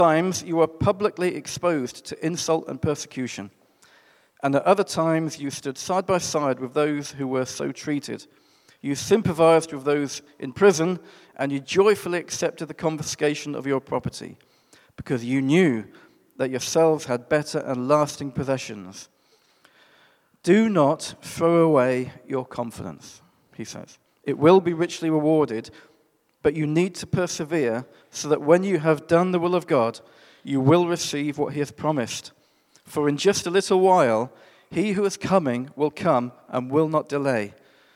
times you were publicly exposed to insult and persecution, and at other times you stood side by side with those who were so treated. You sympathized with those in prison, and you joyfully accepted the confiscation of your property, because you knew that yourselves had better and lasting possessions. Do not throw away your confidence, he says. It will be richly rewarded, but you need to persevere so that when you have done the will of God, you will receive what he has promised. For in just a little while, he who is coming will come and will not delay.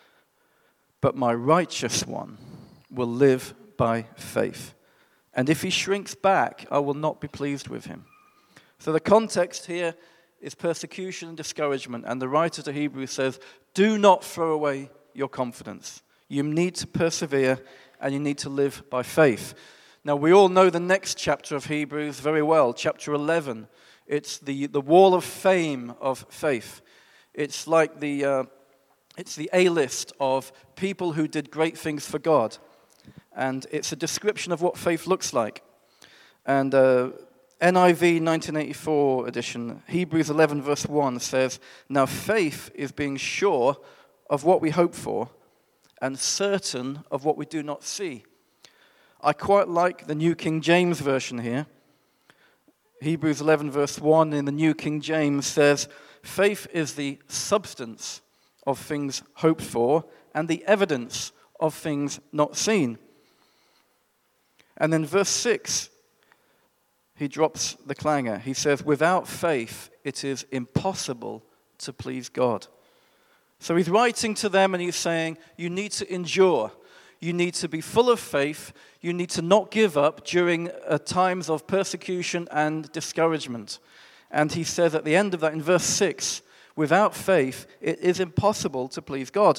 But my righteous one will live by faith. And if he shrinks back, I will not be pleased with him. So the context here is persecution and discouragement. And the writer to Hebrews says, do not throw away your confidence. You need to persevere and you need to live by faith. Now, we all know the next chapter of Hebrews very well, chapter 11. It's the wall of fame of faith. It's like the A-list of people who did great things for God. And it's a description of what faith looks like. And NIV 1984 edition, Hebrews 11 verse 1 says, now faith is being sure of what we hope for and certain of what we do not see. I quite like the New King James Version here. Hebrews 11 verse 1 in the New King James says, faith is the substance of things hoped for and the evidence of things not seen. And then verse 6, he drops the clanger. He says, without faith, it is impossible to please God. So he's writing to them and he's saying, you need to endure. You need to be full of faith. You need to not give up during times of persecution and discouragement. And he says at the end of that, in verse 6, without faith, it is impossible to please God.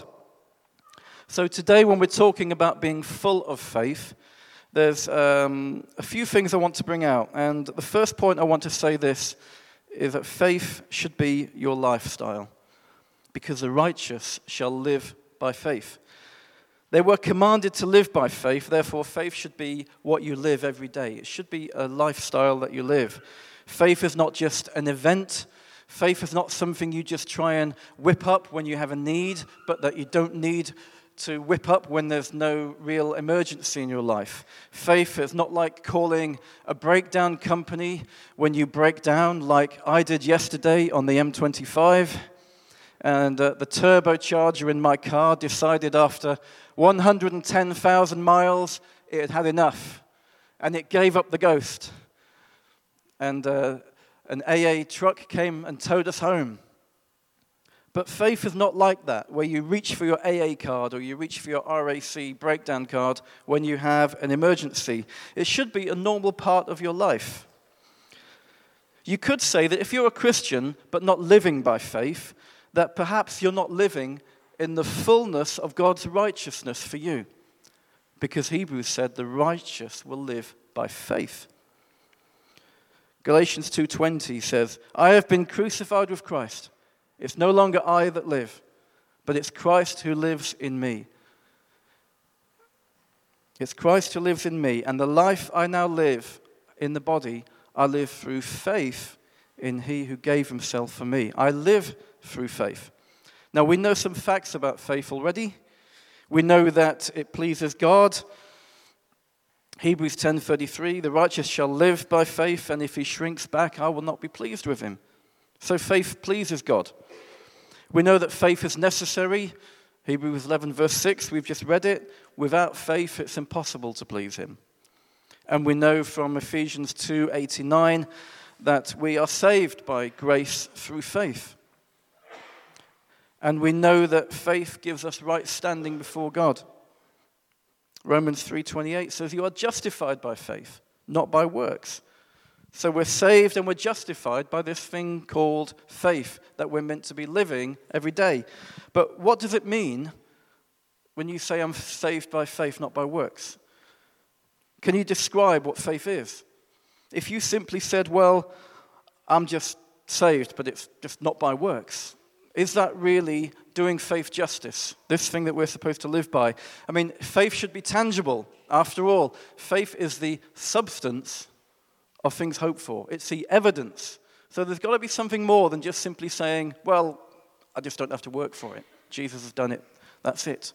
So today when we're talking about being full of faith, there's a few things I want to bring out. And the first point I want to say this is that faith should be your lifestyle, because the righteous shall live by faith. They were commanded to live by faith, therefore faith should be what you live every day. It should be a lifestyle that you live. Faith is not just an event. Faith is not something you just try and whip up when you have a need, but that you don't need to whip up when there's no real emergency in your life. Faith is not like calling a breakdown company when you break down, like I did yesterday on the M25. And the turbocharger in my car decided after 110,000 miles it had had enough. And it gave up the ghost. And an AA truck came and towed us home. But faith is not like that, where you reach for your AA card or you reach for your RAC breakdown card when you have an emergency. It should be a normal part of your life. You could say that if you're a Christian but not living by faith, that perhaps you're not living in the fullness of God's righteousness for you. Because Hebrews said the righteous will live by faith. Galatians 2:20 says, I have been crucified with Christ. It's no longer I that live, but it's Christ who lives in me. It's Christ who lives in me, and the life I now live in the body, I live through faith in he who gave himself for me. I live through faith. Now, we know some facts about faith already. We know that it pleases God. Hebrews 10:33, the righteous shall live by faith, and if he shrinks back, I will not be pleased with him. So faith pleases God. We know that faith is necessary. Hebrews 11 verse 6, we've just read it. Without faith, it's impossible to please him. And we know from Ephesians 2:89 that we are saved by grace through faith. And we know that faith gives us right standing before God. Romans 3:28 says you are justified by faith, not by works. So we're saved and we're justified by this thing called faith that we're meant to be living every day. But what does it mean when you say I'm saved by faith, not by works? Can you describe what faith is? If you simply said, well, I'm just saved, but it's just not by works, is that really doing faith justice, this thing that we're supposed to live by? I mean, faith should be tangible. After all, faith is the substance of things hoped for. It's the evidence. So there's got to be something more than just simply saying, well, I just don't have to work for it. Jesus has done it. That's it.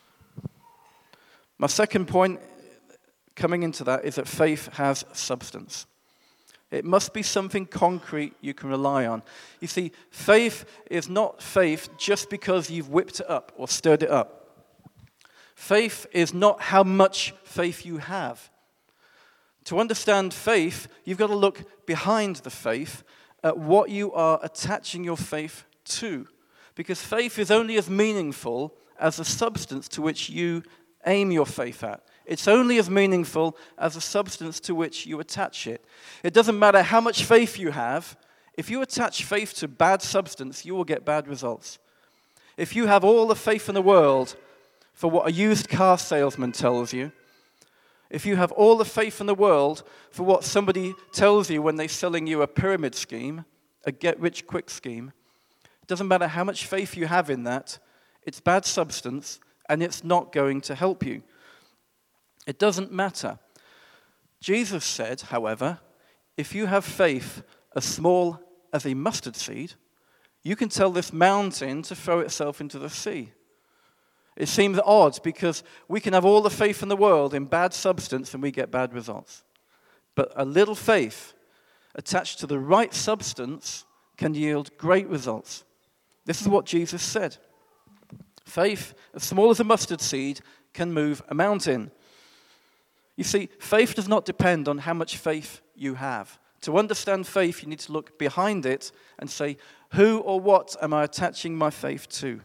My second point coming into that is that faith has substance. It must be something concrete you can rely on. You see, faith is not faith just because you've whipped it up or stirred it up. Faith is not how much faith you have. To understand faith, you've got to look behind the faith at what you are attaching your faith to. Because faith is only as meaningful as the substance to which you aim your faith at. It's only as meaningful as the substance to which you attach it. It doesn't matter how much faith you have. If you attach faith to bad substance, you will get bad results. If you have all the faith in the world for what a used car salesman tells you, if you have all the faith in the world for what somebody tells you when they're selling you a pyramid scheme, a get-rich-quick scheme, it doesn't matter how much faith you have in that, it's bad substance, and it's not going to help you. It doesn't matter. Jesus said, however, if you have faith as small as a mustard seed, you can tell this mountain to throw itself into the sea. It seems odd because we can have all the faith in the world in bad substance and we get bad results. But a little faith attached to the right substance can yield great results. This is what Jesus said. Faith as small as a mustard seed can move a mountain. You see, faith does not depend on how much faith you have. To understand faith, you need to look behind it and say, who or what am I attaching my faith to?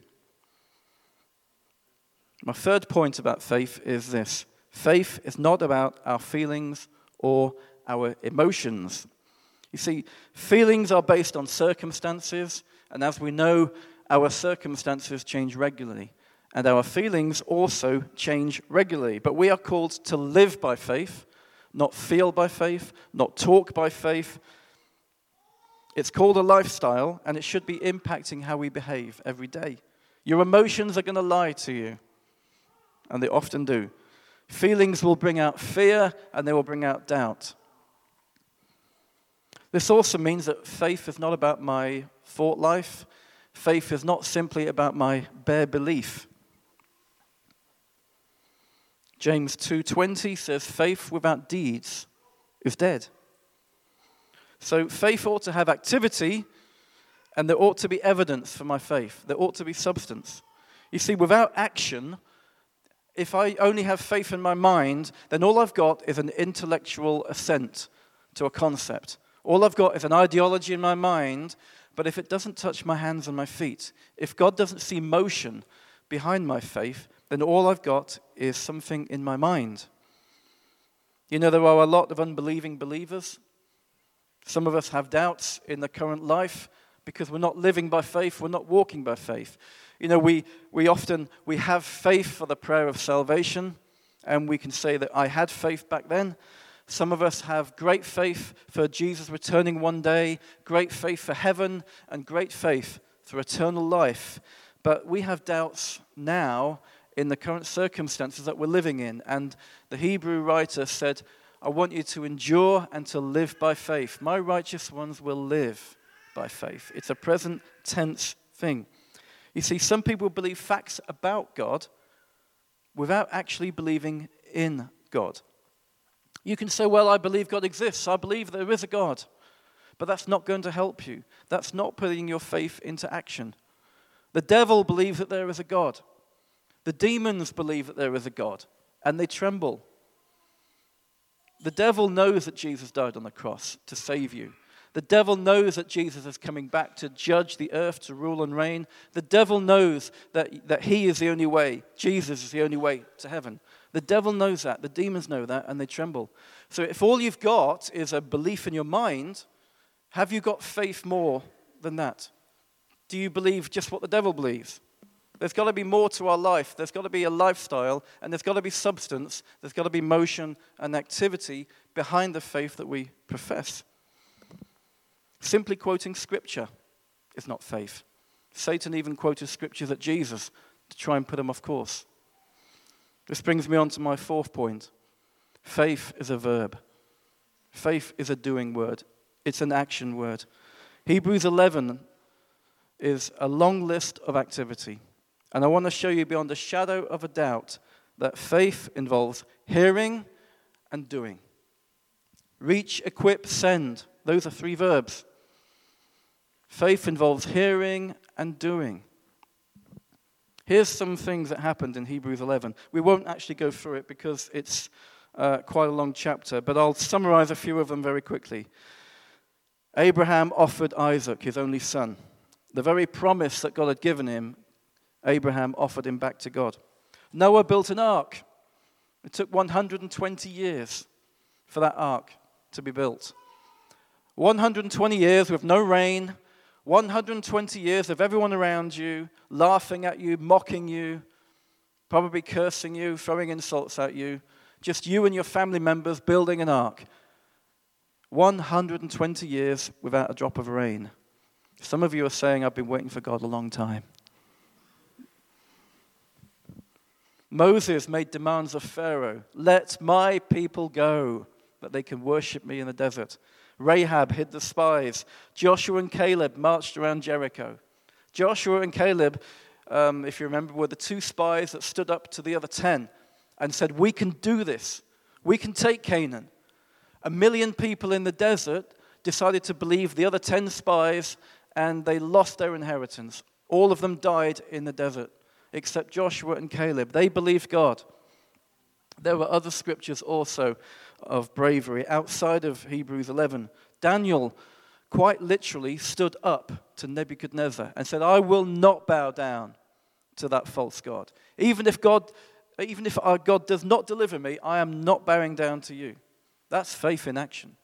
My third point about faith is this. Faith is not about our feelings or our emotions. You see, feelings are based on circumstances, and as we know, our circumstances change regularly. And our feelings also change regularly. But we are called to live by faith, not feel by faith, not talk by faith. It's called a lifestyle, and it should be impacting how we behave every day. Your emotions are going to lie to you, and they often do. Feelings will bring out fear, and they will bring out doubt. This also means that faith is not about my thought life. Faith is not simply about my bare belief. James 2:20 says, faith without deeds is dead. So faith ought to have activity, and there ought to be evidence for my faith. There ought to be substance. You see, without action, if I only have faith in my mind, then all I've got is an intellectual assent to a concept. All I've got is an ideology in my mind, but if it doesn't touch my hands and my feet, if God doesn't see motion behind my faith, then all I've got is something in my mind. You know, there are a lot of unbelieving believers. Some of us have doubts in the current life because we're not living by faith, we're not walking by faith. You know, we often have faith for the prayer of salvation, and we can say that I had faith back then. Some of us have great faith for Jesus returning one day, great faith for heaven, and great faith for eternal life. But we have doubts now in the current circumstances that we're living in. And the Hebrew writer said, I want you to endure and to live by faith. My righteous ones will live by faith. It's a present tense thing. You see, some people believe facts about God without actually believing in God. You can say, well, I believe God exists. I believe there is a God. But that's not going to help you. That's not putting your faith into action. The devil believes that there is a God. The demons believe that there is a God, and they tremble. The devil knows that Jesus died on the cross to save you. The devil knows that Jesus is coming back to judge the earth, to rule and reign. The devil knows that he is the only way. Jesus is the only way to heaven. The devil knows that. The demons know that, and they tremble. So if all you've got is a belief in your mind, have you got faith more than that? Do you believe just what the devil believes? There's got to be more to our life. There's got to be a lifestyle, and there's got to be substance. There's got to be motion and activity behind the faith that we profess. Simply quoting Scripture is not faith. Satan even quoted Scriptures at Jesus to try and put him off course. This brings me on to my fourth point. Faith is a verb. Faith is a doing word. It's an action word. Hebrews 11 is a long list of activity. And I want to show you beyond a shadow of a doubt that faith involves hearing and doing. Reach, equip, send. Those are 3 verbs. Faith involves hearing and doing. Here's some things that happened in Hebrews 11. We won't actually go through it because it's quite a long chapter, but I'll summarize a few of them very quickly. Abraham offered Isaac, his only son. The very promise that God had given him, Abraham offered him back to God. Noah built an ark. It took 120 years for that ark to be built. 120 years with no rain, 120 years of everyone around you laughing at you, mocking you, probably cursing you, throwing insults at you. Just you and your family members building an ark. 120 years without a drop of rain. Some of you are saying, I've been waiting for God a long time. Moses made demands of Pharaoh. Let my people go, that they can worship me in the desert. Rahab hid the spies. Joshua and Caleb marched around Jericho. Joshua and Caleb, if you remember, were the 2 spies that stood up to the other 10 and said, we can do this. We can take Canaan. 1 million people in the desert decided to believe the other 10 spies, and they lost their inheritance. All of them died in the desert, except Joshua and Caleb. They believed God. There were other scriptures also of bravery outside of Hebrews 11. Daniel quite literally stood up to Nebuchadnezzar and said, I will not bow down to that false god. Even if our God does not deliver me, I am not bowing down to you. That's faith in action.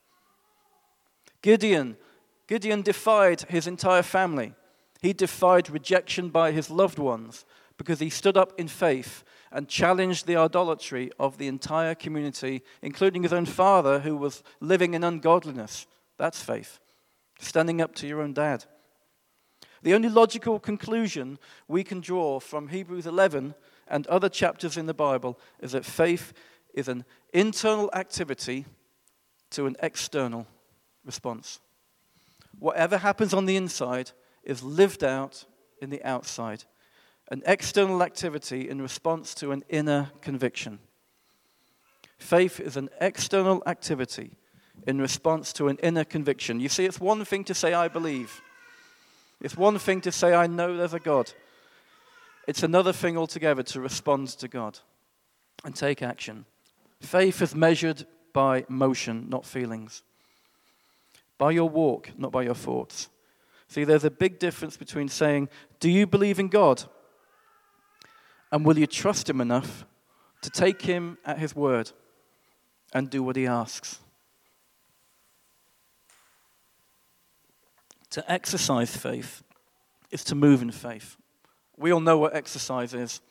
Gideon defied his entire family. He defied rejection by his loved ones because he stood up in faith and challenged the idolatry of the entire community, including his own father who was living in ungodliness. That's faith. Standing up to your own dad. The only logical conclusion we can draw from Hebrews 11 and other chapters in the Bible is that faith is an internal activity to an external response. Whatever happens on the inside is lived out in the outside. An external activity in response to an inner conviction. Faith is an external activity in response to an inner conviction. You see, it's one thing to say, I believe. It's one thing to say, I know there's a God. It's another thing altogether to respond to God and take action. Faith is measured by motion, not feelings. By your walk, not by your thoughts. See, there's a big difference between saying, do you believe in God? And will you trust him enough to take him at his word and do what he asks? To exercise faith is to move in faith. We all know what exercise is.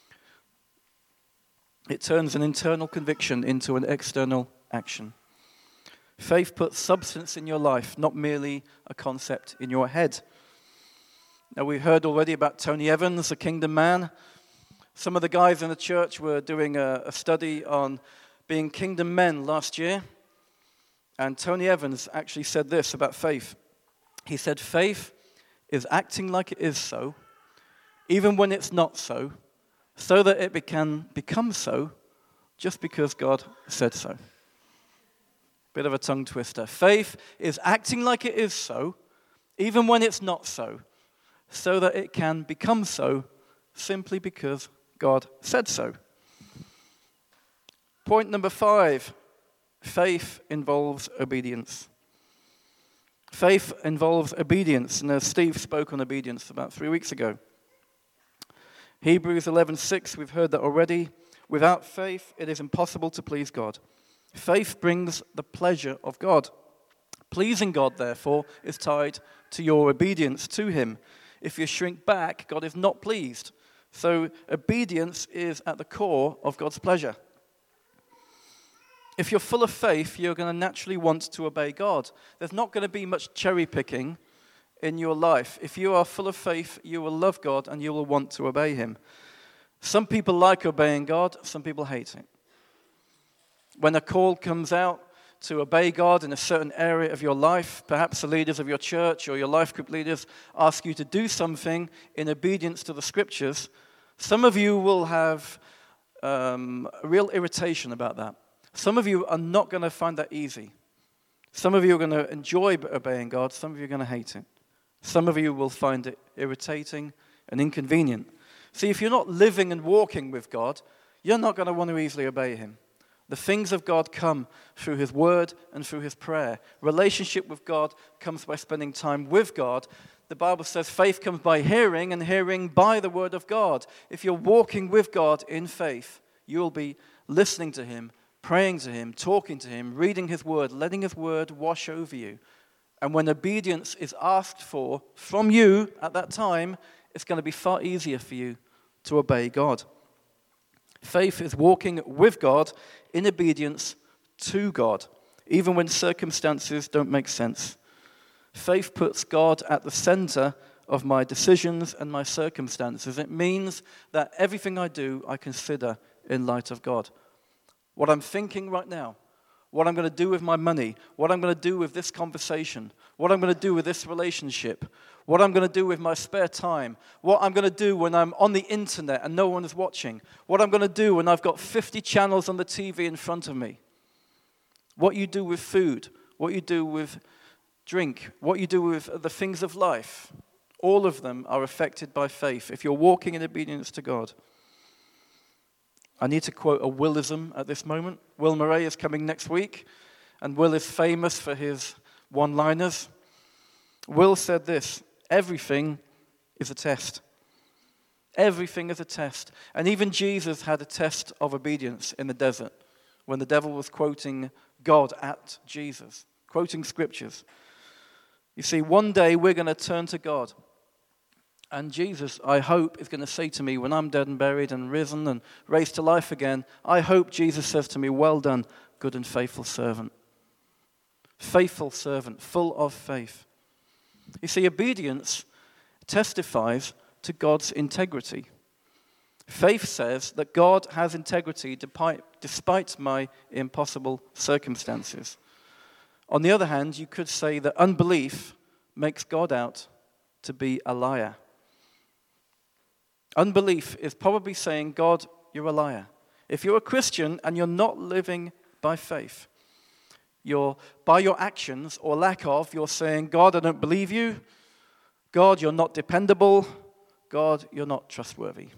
It turns an internal conviction into an external action. Faith puts substance in your life, not merely a concept in your head. Now, we heard already about Tony Evans, a kingdom man. Some of the guys in the church were doing a study on being kingdom men last year. And Tony Evans actually said this about faith. He said, faith is acting like it is so, even when it's not so that it can become so just because God said so. Bit of a tongue twister. Faith is acting like it is so, even when it's not so that it can become so simply because God said so. Point number 5, faith involves obedience. Faith involves obedience, and Steve spoke on obedience about 3 weeks ago. Hebrews 11:6, we've heard that already. Without faith, it is impossible to please God. Faith brings the pleasure of God. Pleasing God, therefore, is tied to your obedience to him. If you shrink back, God is not pleased. So obedience is at the core of God's pleasure. If you're full of faith, you're going to naturally want to obey God. There's not going to be much cherry picking in your life. If you are full of faith, you will love God and you will want to obey him. Some people like obeying God, some people hate it. When a call comes out to obey God in a certain area of your life. Perhaps the leaders of your church or your life group leaders ask you to do something in obedience to the scriptures. Some of you will have a real irritation about that. Some of you are not going to find that easy. Some of you are going to enjoy obeying God. Some of you are going to hate it. Some of you will find it irritating and inconvenient. See, if you're not living and walking with God, you're not going to want to easily obey him. The things of God come through his word and through his prayer. Relationship with God comes by spending time with God. The Bible says faith comes by hearing, and hearing by the word of God. If you're walking with God in faith, you'll be listening to him, praying to him, talking to him, reading his word, letting his word wash over you. And when obedience is asked for from you at that time, it's going to be far easier for you to obey God. Faith is walking with God in obedience to God, even when circumstances don't make sense. Faith puts God at the center of my decisions and my circumstances. It means that everything I do, I consider in light of God. What I'm thinking right now, what I'm going to do with my money, what I'm going to do with this conversation, what I'm going to do with this relationship, what I'm going to do with my spare time, what I'm going to do when I'm on the internet and no one is watching, what I'm going to do when I've got 50 channels on the TV in front of me, what you do with food, what you do with drink, what you do with the things of life, all of them are affected by faith if you're walking in obedience to God. I need to quote a Willism at this moment. Will Murray is coming next week, and Will is famous for his one-liners. Will said this: everything is a test. Everything is a test. And even Jesus had a test of obedience in the desert when the devil was quoting God at Jesus, quoting scriptures. You see, one day we're going to turn to God. And Jesus, I hope, is going to say to me when I'm dead and buried and risen and raised to life again, I hope Jesus says to me, well done, good and faithful servant. Faithful servant, full of faith. You see, obedience testifies to God's integrity. Faith says that God has integrity despite my impossible circumstances. On the other hand, you could say that unbelief makes God out to be a liar. Unbelief is probably saying, God, you're a liar. If you're a Christian and you're not living by faith, by your actions or lack of, you're saying, God, I don't believe you. God, you're not dependable. God, you're not trustworthy.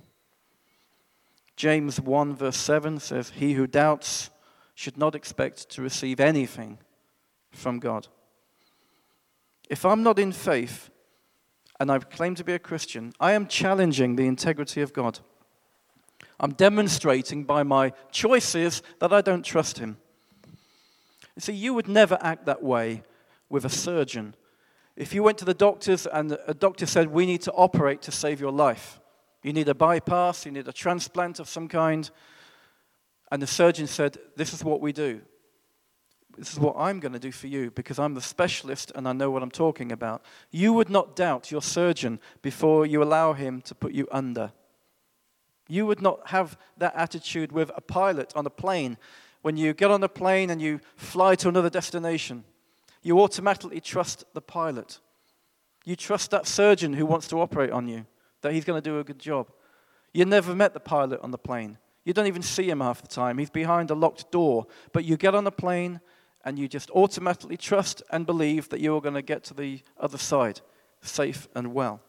James 1 verse 7 says, he who doubts should not expect to receive anything from God. If I'm not in faith, and I claim to be a Christian, I am challenging the integrity of God. I'm demonstrating by my choices that I don't trust him. You see, you would never act that way with a surgeon. If you went to the doctors and a doctor said, we need to operate to save your life. You need a bypass, you need a transplant of some kind. And the surgeon said, this is what we do. This is what I'm going to do for you because I'm the specialist and I know what I'm talking about. You would not doubt your surgeon before you allow him to put you under. You would not have that attitude with a pilot on a plane. When you get on a plane and you fly to another destination, you automatically trust the pilot. You trust that surgeon who wants to operate on you, that he's going to do a good job. You never met the pilot on the plane. You don't even see him half the time. He's behind a locked door. But you get on a plane and you just automatically trust and believe that you're going to get to the other side, safe and well.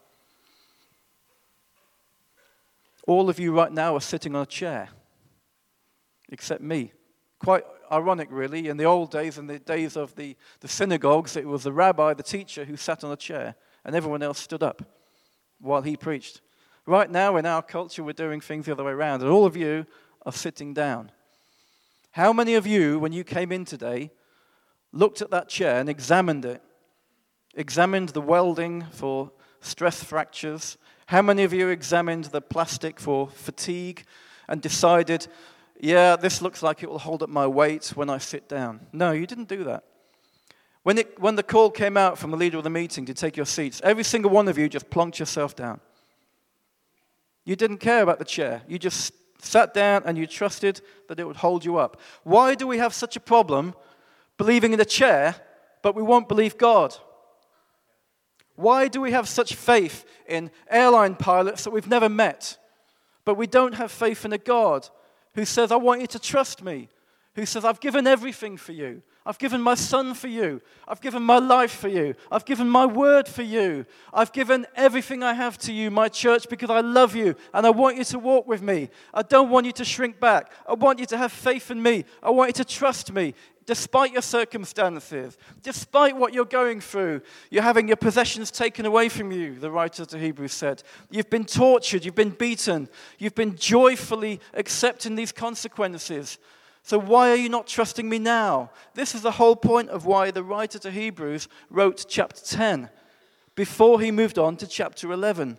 All of you right now are sitting on a chair, except me. Quite ironic, really. In the old days, in the days of the synagogues, it was the rabbi, the teacher, who sat on a chair, and everyone else stood up while he preached. Right now, in our culture, we're doing things the other way around, and all of you are sitting down. How many of you, when you came in today, looked at that chair and examined it? Examined the welding for stress fractures? How many of you examined the plastic for fatigue and decided, yeah, this looks like it will hold up my weight when I sit down? No, you didn't do that. When the call came out from the leader of the meeting to take your seats, every single one of you just plonked yourself down. You didn't care about the chair. You just sat down and you trusted that it would hold you up. Why do we have such a problem believing in a chair, but we won't believe God? Why do we have such faith in airline pilots that we've never met, but we don't have faith in a God who says, I want you to trust me, who says, I've given everything for you. I've given my son for you. I've given my life for you. I've given my word for you. I've given everything I have to you, my church, because I love you and I want you to walk with me. I don't want you to shrink back. I want you to have faith in me. I want you to trust me. Despite your circumstances, despite what you're going through, you're having your possessions taken away from you, the writer to Hebrews said. You've been tortured, you've been beaten, you've been joyfully accepting these consequences. So why are you not trusting me now? This is the whole point of why the writer to Hebrews wrote chapter 10, before he moved on to chapter 11.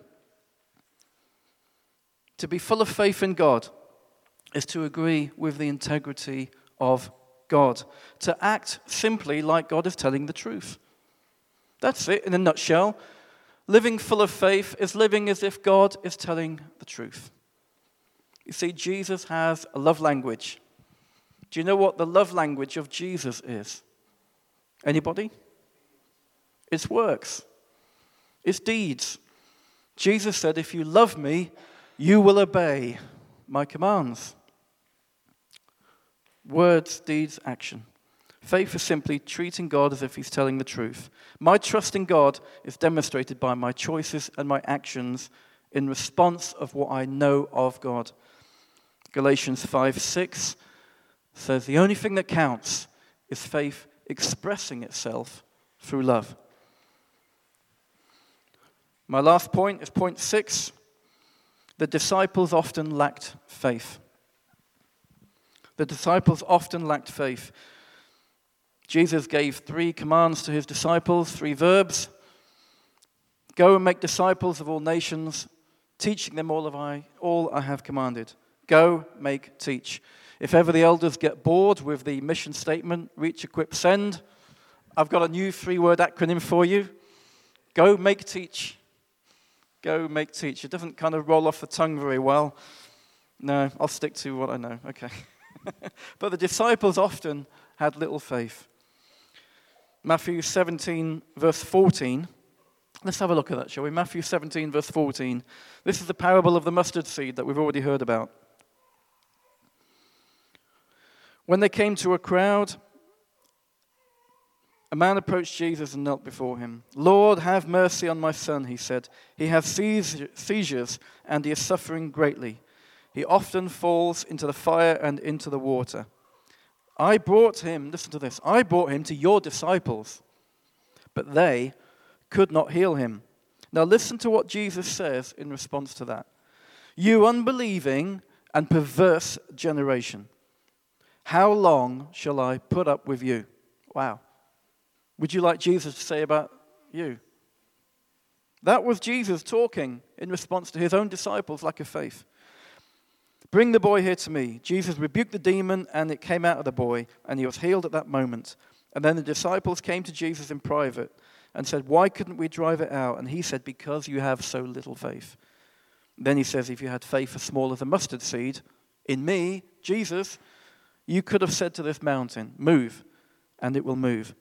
To be full of faith in God is to agree with the integrity of God, to act simply like God is telling the truth. That's it in a nutshell. Living full of faith is living as if God is telling the truth. You see, Jesus has a love language. Do you know what the love language of Jesus is? Anybody? It's works. It's deeds. Jesus said, if you love me, you will obey my commands. Words, deeds, action. Faith is simply treating God as if he's telling the truth. My trust in God is demonstrated by my choices and my actions in response of what I know of God. Galatians 5:6 says the only thing that counts is faith expressing itself through love. My last point is point 6. The disciples often lacked faith. The disciples often lacked faith. Jesus gave 3 commands to his disciples, 3 verbs. Go and make disciples of all nations, teaching them all I have commanded. Go, make, teach. If ever the elders get bored with the mission statement, reach, equip, send, I've got a new 3-word acronym for you. Go, make, teach. Go, make, teach. It doesn't kind of roll off the tongue very well. No, I'll stick to what I know. Okay. But the disciples often had little faith. Matthew 17, verse 14. Let's have a look at that, shall we? Matthew 17, verse 14. This is the parable of the mustard seed that we've already heard about. When they came to a crowd, a man approached Jesus and knelt before him. Lord, have mercy on my son, he said. He has seizures and he is suffering greatly. He often falls into the fire and into the water. I brought him, listen to this, I brought him to your disciples, but they could not heal him. Now listen to what Jesus says in response to that. You unbelieving and perverse generation, how long shall I put up with you? Wow. Would you like Jesus to say about you? That was Jesus talking in response to his own disciples' lack of faith. Bring the boy here to me. Jesus rebuked the demon, and it came out of the boy, and he was healed at that moment. And then the disciples came to Jesus in private and said, why couldn't we drive it out? And he said, because you have so little faith. Then he says, if you had faith as small as a mustard seed, in me, Jesus, you could have said to this mountain, move, and it will move.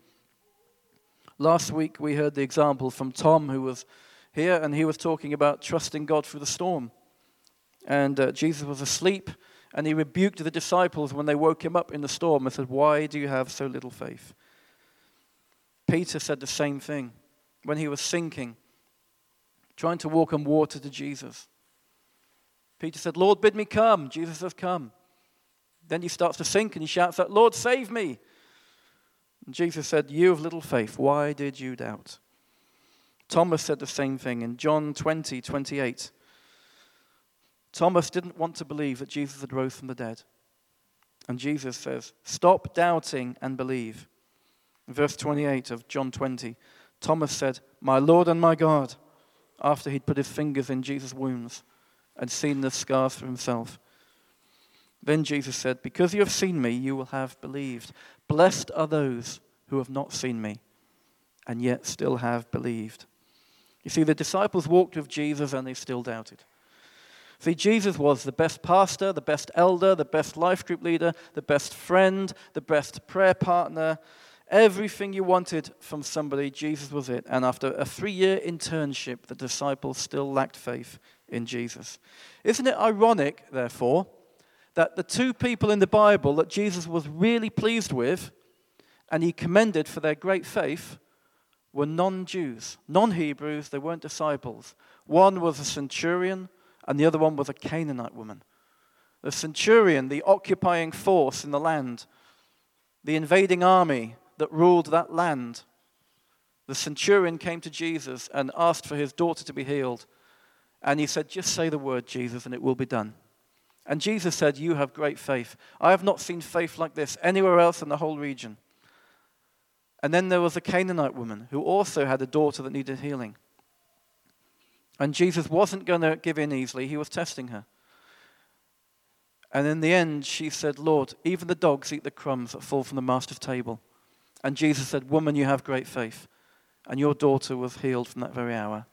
Last week we heard the example from Tom, who was here, and he was talking about trusting God through the storm. And Jesus was asleep, and he rebuked the disciples when they woke him up in the storm and said, why do you have so little faith? Peter said the same thing when he was sinking, trying to walk on water to Jesus. Peter said, Lord, bid me come. Jesus says, come. Then he starts to sink, and he shouts out, Lord, save me. And Jesus said, you of little faith, why did you doubt? Thomas said the same thing in John 20:28. Thomas didn't want to believe that Jesus had rose from the dead. And Jesus says, stop doubting and believe. In verse 28 of John 20, Thomas said, my Lord and my God, after he'd put his fingers in Jesus' wounds and seen the scars for himself. Then Jesus said, because you have seen me, you will have believed. Blessed are those who have not seen me and yet still have believed. You see, the disciples walked with Jesus and they still doubted. See, Jesus was the best pastor, the best elder, the best life group leader, the best friend, the best prayer partner, everything you wanted from somebody, Jesus was it. And after a 3-year internship, the disciples still lacked faith in Jesus. Isn't it ironic, therefore, that the 2 people in the Bible that Jesus was really pleased with and he commended for their great faith were non-Jews, non-Hebrews, they weren't disciples. One was a centurion and the other one was a Canaanite woman. The centurion, the occupying force in the land, the invading army that ruled that land. The centurion came to Jesus and asked for his daughter to be healed. And he said, just say the word, Jesus, and it will be done. And Jesus said, you have great faith. I have not seen faith like this anywhere else in the whole region. And then there was a Canaanite woman who also had a daughter that needed healing. And Jesus wasn't going to give in easily. He was testing her. And in the end, she said, Lord, even the dogs eat the crumbs that fall from the master's table. And Jesus said, woman, you have great faith. And your daughter was healed from that very hour.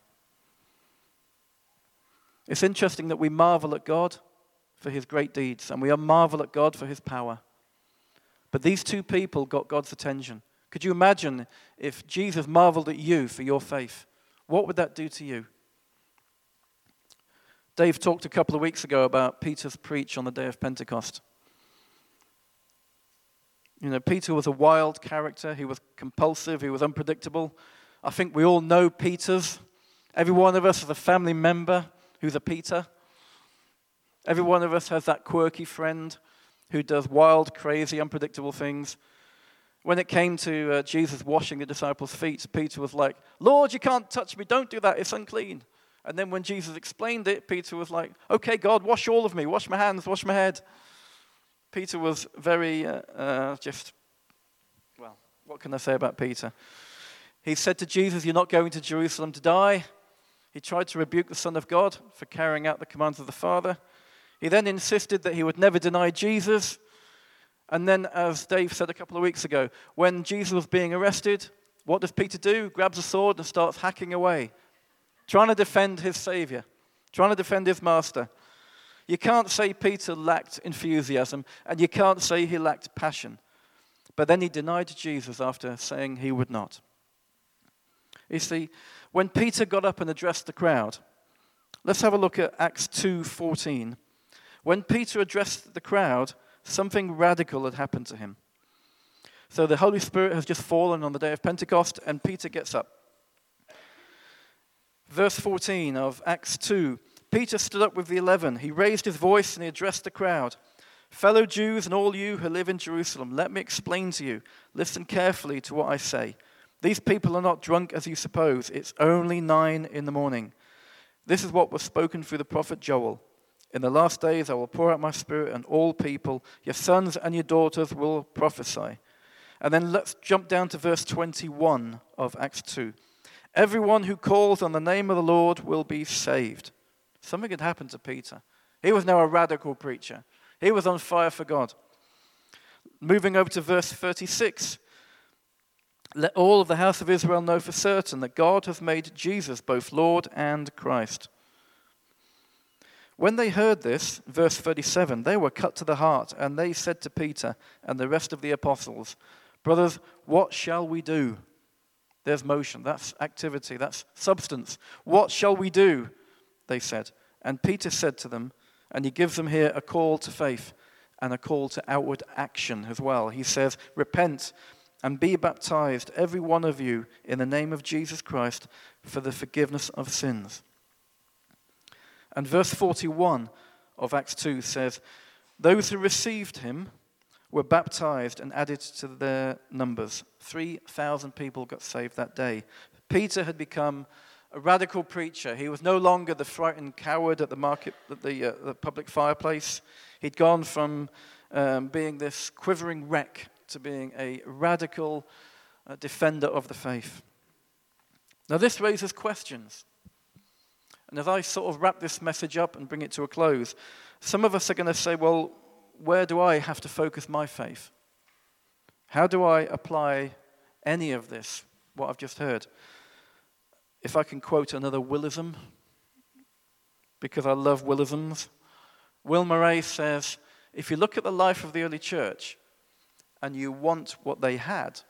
It's interesting that we marvel at God for his great deeds, and we marvel at God for his power. But these 2 people got God's attention. Could you imagine if Jesus marveled at you for your faith? What would that do to you? Dave talked a couple of weeks ago about Peter's preach on the day of Pentecost. You know, Peter was a wild character. He was compulsive. He was unpredictable. I think we all know Peters. Every one of us has a family member who's a Peter. Every one of us has that quirky friend who does wild, crazy, unpredictable things. When it came to Jesus washing the disciples' feet, Peter was like, Lord, you can't touch me. Don't do that. It's unclean. And then when Jesus explained it, Peter was like, okay, God, wash all of me. Wash my hands, wash my head. Peter was very what can I say about Peter? He said to Jesus, you're not going to Jerusalem to die. He tried to rebuke the Son of God for carrying out the commands of the Father. He then insisted that he would never deny Jesus. And then, as Dave said a couple of weeks ago, when Jesus was being arrested, what does Peter do? Grabs a sword and starts hacking away, trying to defend his Savior, trying to defend his Master. You can't say Peter lacked enthusiasm, and you can't say he lacked passion. But then he denied Jesus after saying he would not. You see, when Peter got up and addressed the crowd, let's have a look at Acts 2:14. When Peter addressed the crowd, something radical had happened to him. So the Holy Spirit has just fallen on the day of Pentecost, and Peter gets up. Verse 14 of Acts 2, Peter stood up with the 11. He raised his voice and he addressed the crowd. Fellow Jews and all you who live in Jerusalem, let me explain to you. Listen carefully to what I say. These people are not drunk as you suppose. It's only 9 a.m. This is what was spoken through the prophet Joel. In the last days I will pour out my spirit on all people. Your sons and your daughters will prophesy. And then let's jump down to verse 21 of Acts 2. Everyone who calls on the name of the Lord will be saved. Something had happened to Peter. He was now a radical preacher. He was on fire for God. Moving over to verse 36. Let all of the house of Israel know for certain that God has made Jesus both Lord and Christ. When they heard this, verse 37, they were cut to the heart, and they said to Peter and the rest of the apostles, brothers, what shall we do? There's motion, that's activity, that's substance. What shall we do? They said. And Peter said to them, and he gives them here a call to faith and a call to outward action as well. He says, repent and be baptized, every one of you, in the name of Jesus Christ for the forgiveness of sins. And verse 41 of Acts 2 says, those who received him were baptized and added to their numbers. 3,000 people got saved that day. Peter had become a radical preacher. He was no longer the frightened coward at the public fireplace. He'd gone from being this quivering wreck to being a radical defender of the faith. Now this raises questions. And as I sort of wrap this message up and bring it to a close, some of us are going to say, well, where do I have to focus my faith? How do I apply any of this, what I've just heard? If I can quote another Willism, because I love Willisms. Will Murray says, if you look at the life of the early church and you want what they had,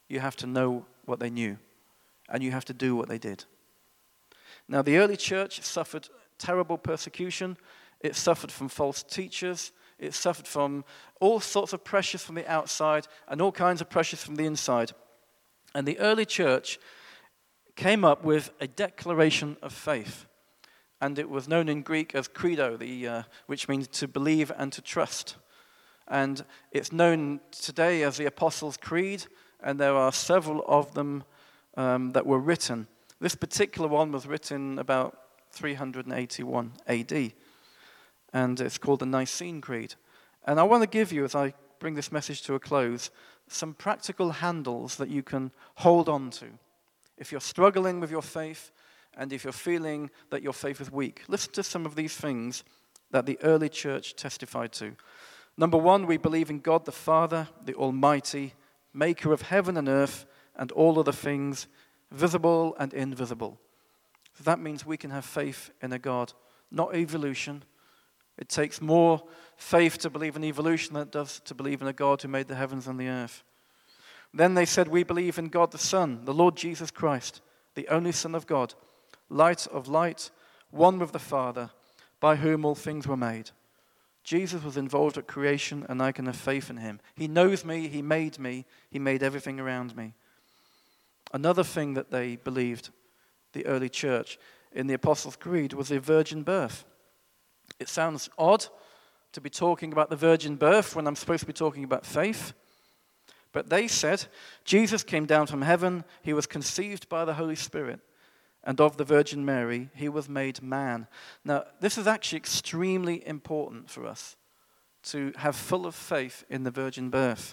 you have to know what they knew, and you have to do what they did. Now, the early church suffered terrible persecution. It suffered from false teachers. It suffered from all sorts of pressures from the outside and all kinds of pressures from the inside. And the early church came up with a declaration of faith. And it was known in Greek as credo, which means to believe and to trust. And it's known today as the Apostles' Creed, and there are several of them that were written. This particular one was written about 381 AD, and it's called the Nicene Creed. And I want to give you, as I bring this message to a close, some practical handles that you can hold on to. If you're struggling with your faith, and if you're feeling that your faith is weak, listen to some of these things that the early church testified to. Number one, we believe in God the Father, the Almighty, maker of heaven and earth, and all other things, visible and invisible. So that means we can have faith in a God, not evolution. It takes more faith to believe in evolution than it does to believe in a God who made the heavens and the earth. Then they said, we believe in God the Son, the Lord Jesus Christ, the only Son of God, light of light, one with the Father, by whom all things were made. Jesus was involved at creation, and I can have faith in him. He knows me, he made everything around me. Another thing that they believed, the early church, in the Apostles' Creed was the virgin birth. It sounds odd to be talking about the virgin birth when I'm supposed to be talking about faith. But they said, Jesus came down from heaven, he was conceived by the Holy Spirit, and of the Virgin Mary, he was made man. Now, this is actually extremely important for us, to have full of faith in the virgin birth.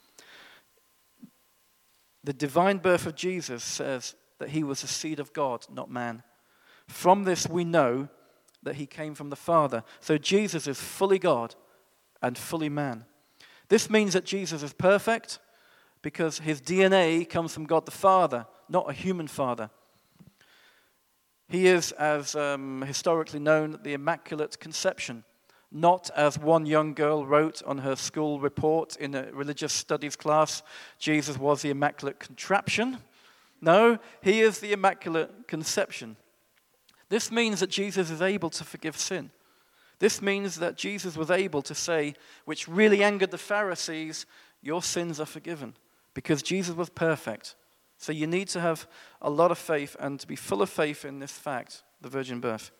The divine birth of Jesus says that he was the seed of God, not man. From this we know that he came from the Father. So Jesus is fully God and fully man. This means that Jesus is perfect because his DNA comes from God the Father, not a human father. He is, as historically known, the Immaculate Conception, not as one young girl wrote on her school report in a religious studies class, Jesus was the Immaculate Contraption. No, he is the Immaculate Conception. This means that Jesus is able to forgive sin. This means that Jesus was able to say, which really angered the Pharisees, your sins are forgiven, because Jesus was perfect. So you need to have a lot of faith and to be full of faith in this fact, the virgin birth.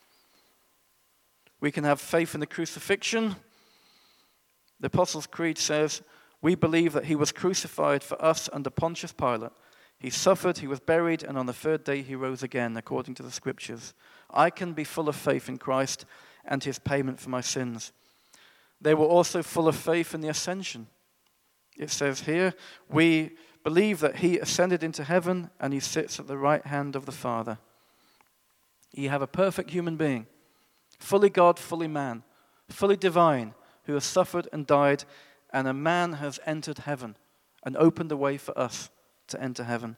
We can have faith in the crucifixion. The Apostles' Creed says, we believe that he was crucified for us under Pontius Pilate. He suffered, he was buried, and on the third day he rose again, according to the Scriptures. I can be full of faith in Christ and his payment for my sins. They were also full of faith in the ascension. It says here, we believe that he ascended into heaven and he sits at the right hand of the Father. You have a perfect human being, fully God, fully man, fully divine, who has suffered and died, and a man has entered heaven and opened the way for us to enter heaven.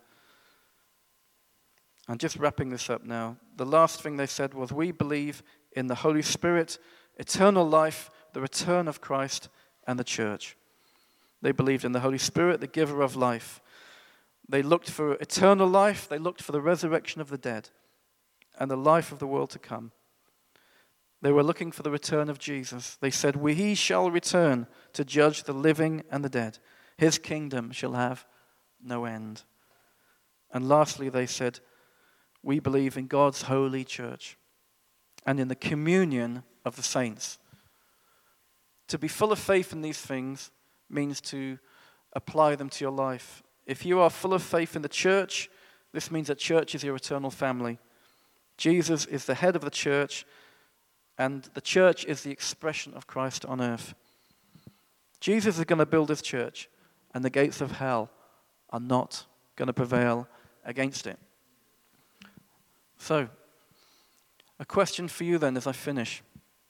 And just wrapping this up now, the last thing they said was, we believe in the Holy Spirit, eternal life, the return of Christ, and the church. They believed in the Holy Spirit, the giver of life. They looked for eternal life, they looked for the resurrection of the dead, and the life of the world to come. They were looking for the return of Jesus. They said, he shall return to judge the living and the dead. His kingdom shall have no end. And lastly, they said, we believe in God's holy church and in the communion of the saints. To be full of faith in these things means to apply them to your life. If you are full of faith in the church, this means that church is your eternal family. Jesus is the head of the church, and the church is the expression of Christ on earth. Jesus is going to build his church, and the gates of hell are not going to prevail against it. So, a question for you then as I finish.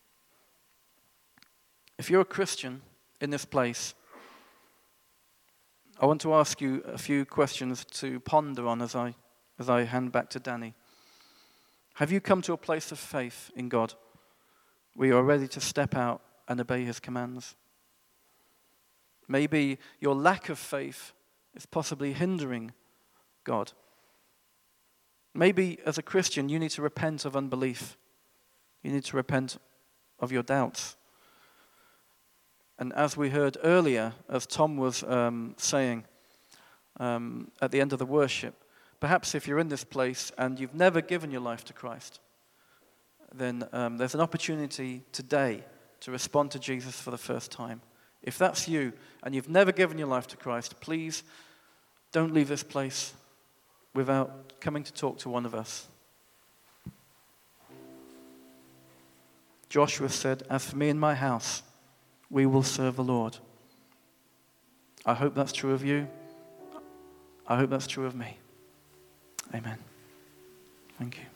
If you're a Christian in this place, I want to ask you a few questions to ponder on as I hand back to Danny. Have you come to a place of faith in God where you are ready to step out and obey his commands? Maybe your lack of faith is possibly hindering God. Maybe as a Christian, you need to repent of unbelief. You need to repent of your doubts. And as we heard earlier, as Tom was saying at the end of the worship, perhaps if you're in this place and you've never given your life to Christ, then there's an opportunity today to respond to Jesus for the first time. If that's you and you've never given your life to Christ, please don't leave this place without coming to talk to one of us. Joshua said, "As for me and my house, we will serve the Lord." I hope that's true of you. I hope that's true of me. Amen. Thank you.